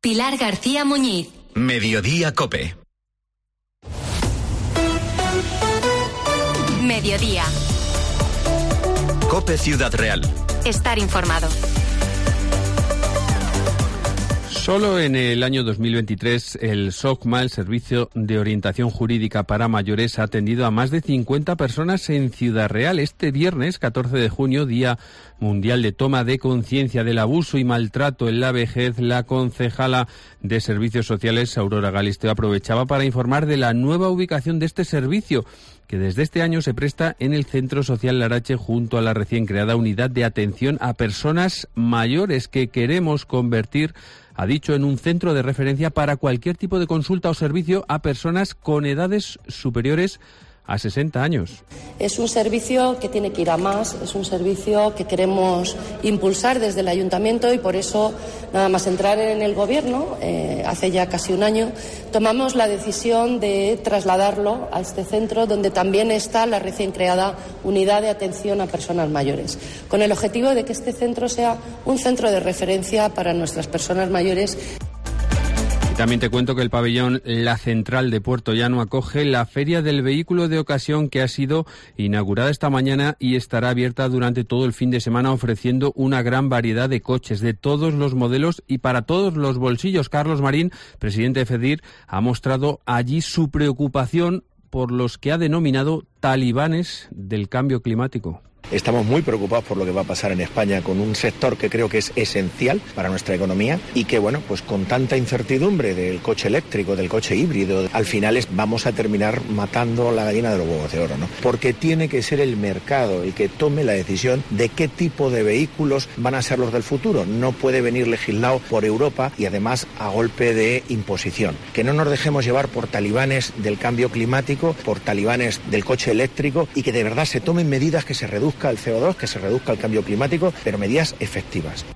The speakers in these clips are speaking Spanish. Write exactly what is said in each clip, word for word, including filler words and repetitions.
Pilar García Muñiz. Mediodía COPE. Mediodía. COPE Ciudad Real. Estar informado. Solo en el año dos mil veintitrés, el SOCMA, el Servicio de Orientación Jurídica para Mayores, ha atendido a más de cincuenta personas en Ciudad Real. Este viernes, catorce de junio, Día Mundial de Toma de Conciencia del Abuso y Maltrato en la Vejez, la concejala de Servicios Sociales, Aurora Galisteo, aprovechaba para informar de la nueva ubicación de este servicio, que desde este año se presta en el Centro Social Larache, junto a la recién creada Unidad de Atención a Personas Mayores, que queremos convertir, ha dicho, en un centro de referencia para cualquier tipo de consulta o servicio a personas con edades superiores a sesenta años. Es un servicio que tiene que ir a más, es un servicio que queremos impulsar desde el Ayuntamiento y por eso, nada más entrar en el Gobierno, eh, hace ya casi un año, tomamos la decisión de trasladarlo a este centro donde también está la recién creada Unidad de Atención a Personas Mayores, con el objetivo de que este centro sea un centro de referencia para nuestras personas mayores. También te cuento que el pabellón La Central de Puerto Llano acoge la Feria del Vehículo de Ocasión, que ha sido inaugurada esta mañana y estará abierta durante todo el fin de semana, ofreciendo una gran variedad de coches de todos los modelos y para todos los bolsillos. Carlos Marín, presidente de FEDIR, ha mostrado allí su preocupación por los que ha denominado talibanes del cambio climático. Estamos muy preocupados por lo que va a pasar en España con un sector que creo que es esencial para nuestra economía y que, bueno, pues con tanta incertidumbre del coche eléctrico, del coche híbrido, al final es, vamos a terminar matando la gallina de los huevos de oro, ¿no? Porque tiene que ser el mercado el que tome la decisión de qué tipo de vehículos van a ser los del futuro. No puede venir legislado por Europa y además a golpe de imposición. Que no nos dejemos llevar por talibanes del cambio climático, por talibanes del coche eléctrico y que de verdad se tomen medidas que se reduzcan el C O dos, que se reduzca el cambio climático, pero medidas efectivas.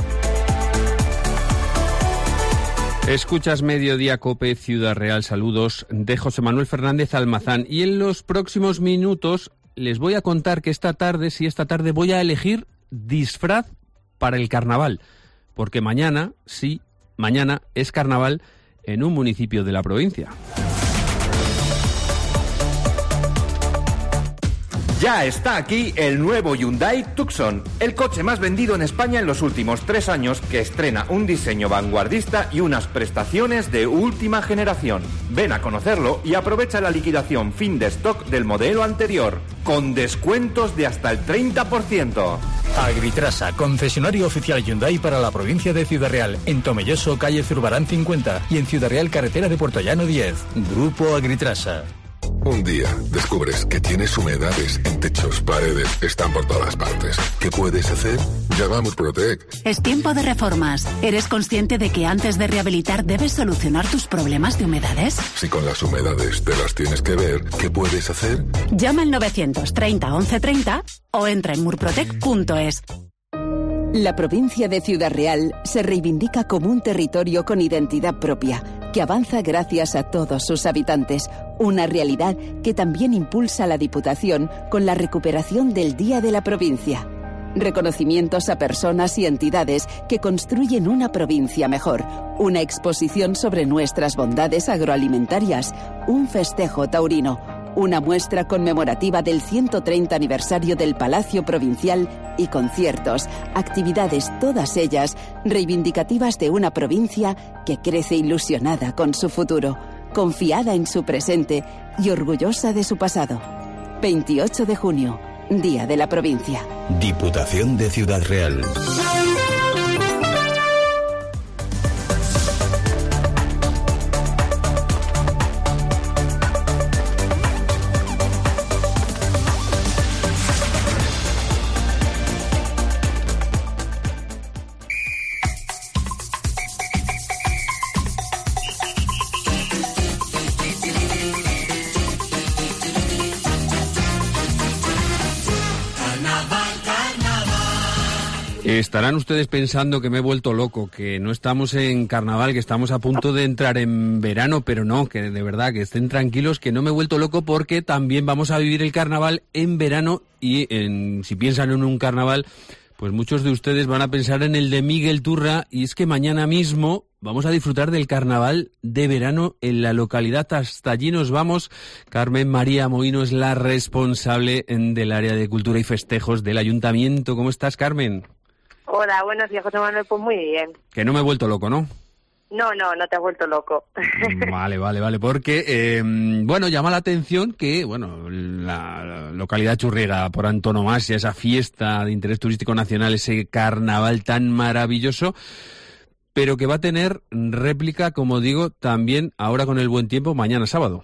Escuchas Mediodía COPE Ciudad Real. Saludos de José Manuel Fernández Almazán. Y en los próximos minutos les voy a contar que esta tarde, sí, esta tarde voy a elegir disfraz para el carnaval. Porque mañana, sí, mañana es carnaval en un municipio de la provincia. Ya está aquí el nuevo Hyundai Tucson, el coche más vendido en España en los últimos tres años, que estrena un diseño vanguardista y unas prestaciones de última generación. Ven a conocerlo y aprovecha la liquidación fin de stock del modelo anterior, con descuentos de hasta el treinta por ciento. Agritrasa, concesionario oficial Hyundai para la provincia de Ciudad Real, en Tomelloso, calle Zurbarán cincuenta y en Ciudad Real, carretera de Puerto Llano diez. Grupo Agritrasa. Un día descubres que tienes humedades en techos, paredes, están por todas partes. ¿Qué puedes hacer? Llama a Murprotec. Es tiempo de reformas. ¿Eres consciente de que antes de rehabilitar debes solucionar tus problemas de humedades? Si con las humedades te las tienes que ver, ¿qué puedes hacer? Llama al novecientos treinta once treinta o entra en murprotec punto es. La provincia de Ciudad Real se reivindica como un territorio con identidad propia, que avanza gracias a todos sus habitantes, una realidad que también impulsa la Diputación con la recuperación del Día de la Provincia. Reconocimientos a personas y entidades que construyen una provincia mejor, una exposición sobre nuestras bondades agroalimentarias, un festejo taurino, una muestra conmemorativa del ciento treinta aniversario del Palacio Provincial y conciertos, actividades todas ellas reivindicativas de una provincia que crece ilusionada con su futuro, confiada en su presente y orgullosa de su pasado. veintiocho de junio, Día de la Provincia. Diputación de Ciudad Real. Estarán ustedes pensando que me he vuelto loco, que no estamos en carnaval, que estamos a punto de entrar en verano, pero no, que de verdad, que estén tranquilos, que no me he vuelto loco porque también vamos a vivir el carnaval en verano y en, si piensan en un carnaval, pues muchos de ustedes van a pensar en el de Miguel Turra y es que mañana mismo vamos a disfrutar del carnaval de verano en la localidad. Hasta allí nos vamos. Carmen María Mohino es la responsable del área de cultura y festejos del ayuntamiento. ¿Cómo estás, Carmen? Hola, buenos días, José Manuel. Pues muy bien. Que no me he vuelto loco, ¿no? No, no, no te has vuelto loco. Vale, vale, vale, porque, eh, bueno, llama la atención que, bueno, la, la localidad churriega por antonomasia, esa fiesta de interés turístico nacional, ese carnaval tan maravilloso, pero que va a tener réplica, como digo, también ahora con el buen tiempo, mañana sábado.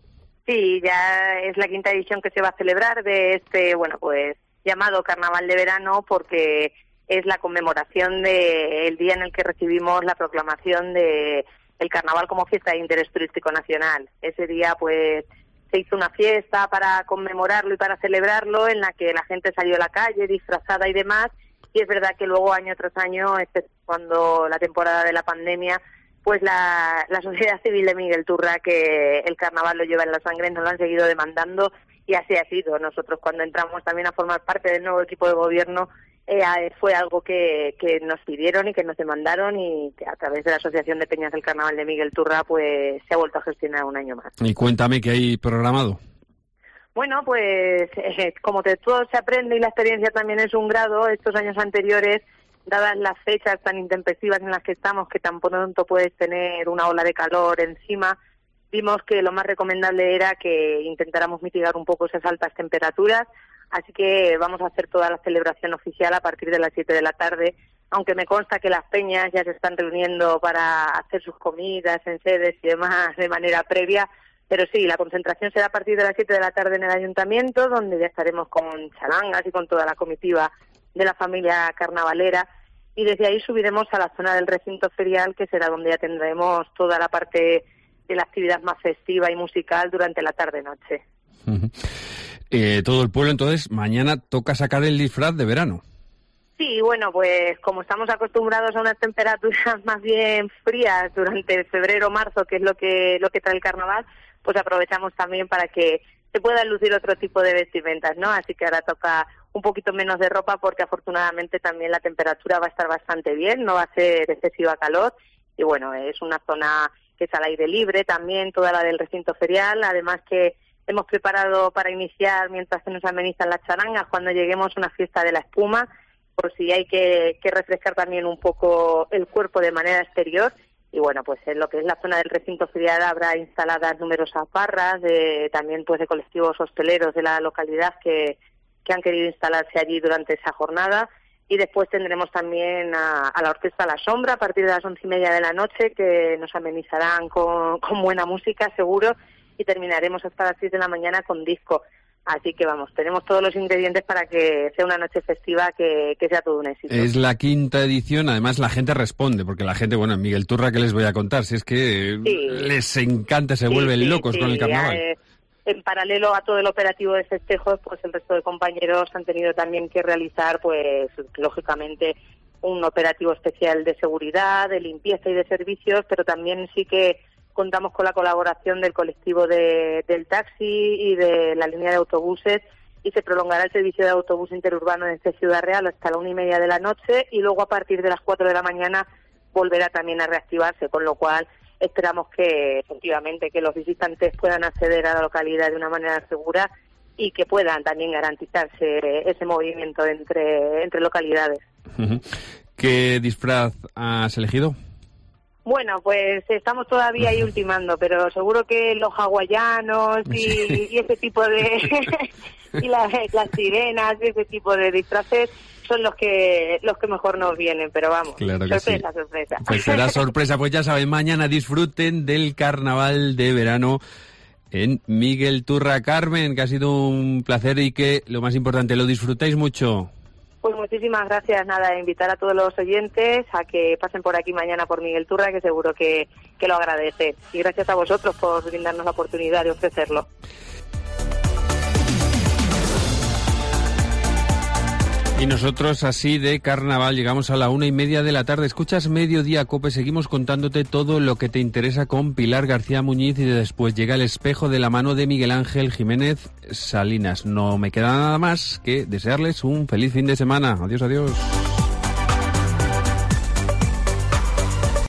Sí, ya es la quinta edición que se va a celebrar de este, bueno, pues, llamado Carnaval de Verano, porque es la conmemoración del día en el que recibimos la proclamación de el carnaval como fiesta de interés turístico nacional. Ese día, pues, se hizo una fiesta para conmemorarlo y para celebrarlo, en la que la gente salió a la calle disfrazada y demás, y es verdad que luego, año tras año, este, cuando la temporada de la pandemia, pues la, la sociedad civil de Miguel Turra, que el carnaval lo lleva en la sangre, nos lo han seguido demandando, y así ha sido. Nosotros, cuando entramos también a formar parte del nuevo equipo de gobierno, Eh, fue algo que, que nos pidieron y que nos demandaron, y que a través de la Asociación de Peñas del Carnaval de Miguel Turra pues se ha vuelto a gestionar un año más. Y cuéntame qué hay programado. Bueno, pues eh, como de todo se aprende y la experiencia también es un grado, estos años anteriores, dadas las fechas tan intempestivas en las que estamos, que tan pronto puedes tener una ola de calor encima, vimos que lo más recomendable era que intentáramos mitigar un poco esas altas temperaturas. Así que vamos a hacer toda la celebración oficial a partir de las siete de la tarde, aunque me consta que las peñas ya se están reuniendo para hacer sus comidas en sedes y demás de manera previa, pero sí, la concentración será a partir de las siete de la tarde en el ayuntamiento, donde ya estaremos con charangas y con toda la comitiva de la familia carnavalera, y desde ahí subiremos a la zona del recinto ferial, que será donde ya tendremos toda la parte de la actividad más festiva y musical durante la tarde-noche. Uh-huh. Eh, todo el pueblo, entonces, mañana toca sacar el disfraz de verano. Sí, bueno, pues como estamos acostumbrados a unas temperaturas más bien frías durante febrero, marzo, que es lo que lo que trae el carnaval, pues aprovechamos también para que se puedan lucir otro tipo de vestimentas, ¿no? Así que ahora toca un poquito menos de ropa, porque afortunadamente también la temperatura va a estar bastante bien, no va a ser excesiva calor, y bueno, es una zona que es al aire libre también, toda la del recinto ferial, además que hemos preparado para iniciar, mientras se nos amenizan las charangas, cuando lleguemos, una fiesta de la espuma, por si hay que, que refrescar también un poco el cuerpo de manera exterior. Y bueno, pues en lo que es la zona del recinto ferial habrá instaladas numerosas barras, de, también pues de colectivos hosteleros de la localidad que, que han querido instalarse allí durante esa jornada. Y después tendremos también a, a la Orquesta La Sombra a partir de las once y media de la noche, que nos amenizarán con, con buena música, seguro, y terminaremos hasta las seis de la mañana con disco. Así que vamos, tenemos todos los ingredientes para que sea una noche festiva que, que sea todo un éxito. Es la quinta edición, además la gente responde, porque la gente, bueno, en Miguel Turra, ¿qué les voy a contar? Si es que sí, les encanta, se sí, vuelven sí, locos sí, con el carnaval. Eh, en paralelo a todo el operativo de festejos, pues el resto de compañeros han tenido también que realizar, pues lógicamente, un operativo especial de seguridad, de limpieza y de servicios, pero también sí que contamos con la colaboración del colectivo de, del taxi y de la línea de autobuses, y se prolongará el servicio de autobús interurbano desde Ciudad Real hasta la una y media de la noche, y luego a partir de las cuatro de la mañana volverá también a reactivarse, con lo cual esperamos que efectivamente que los visitantes puedan acceder a la localidad de una manera segura y que puedan también garantizarse ese movimiento entre, entre localidades. ¿Qué disfraz has elegido? Bueno, pues estamos todavía ahí ultimando, pero seguro que los hawaianos y, y ese tipo de... y las, las sirenas y ese tipo de disfraces son los que los que mejor nos vienen, pero vamos, claro que sorpresa, sí. sorpresa. Pues será sorpresa, pues ya saben, mañana disfruten del carnaval de verano en Miguel Turra. Carmen, que ha sido un placer y que, lo más importante, lo disfrutéis mucho. Pues muchísimas gracias, nada, invitar a todos los oyentes a que pasen por aquí mañana por Miguel Turra, que seguro que, que lo agradecen. Y gracias a vosotros por brindarnos la oportunidad de ofrecerlo. Y nosotros así de carnaval llegamos a la una y media de la tarde. Escuchas Mediodía Cope, seguimos contándote todo lo que te interesa con Pilar García Muñiz, y después llega El espejo de la mano de Miguel Ángel Jiménez Salinas. No me queda nada más que desearles un feliz fin de semana. Adiós, adiós.